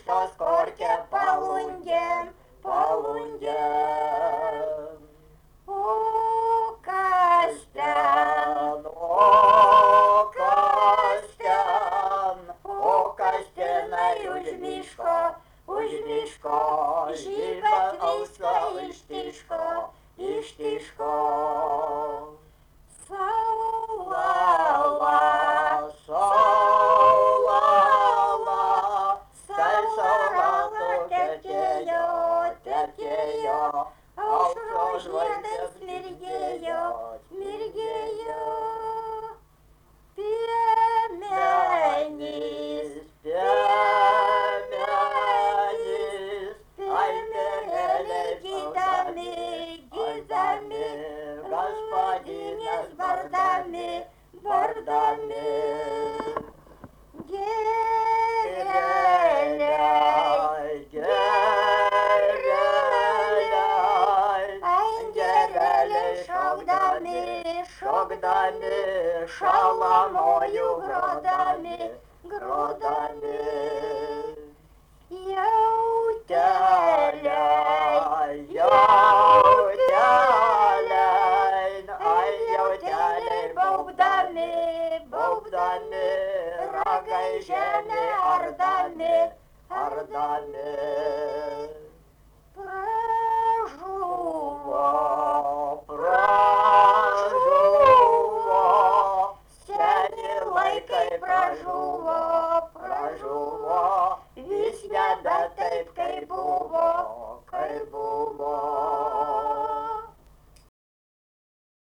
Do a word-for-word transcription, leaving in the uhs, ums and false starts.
что скорке полундем, полундем. О, Костян, о, Костян, о, Костяной ужмишко, ужмишко, живо твиска иштишко, иштишко. Салала, салала, салсалала, тетеё, тетеё, алшо жвайде смиргеё, смиргеё. Пемянис, пемянис, ай мереле гидами, гидами, господине с бордами, бордами. Гереляй, гереляй, ай гереляй шогдами, шогдами, шаламою гродами, гродами. Яутяляй, яутяляй, ай яутяляй бовдами, бовдами, рогайжене ордами, ордами. Прожува, прожува, сяни лайкой прожува,